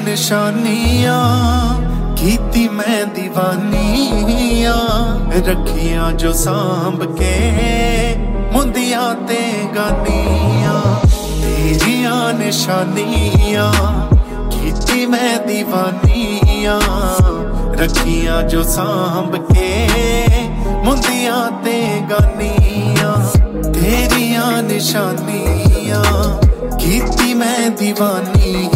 निशानियां कीती मैं दीवानियां रखियां जो सांभ के मुंदियां ते गानियां तेरियां निशानियां कीती मैं दीवानियां रखियां जो सांभ के मुंदियां ते गानियां तेरियां निशानियां कीती मैं दीवानी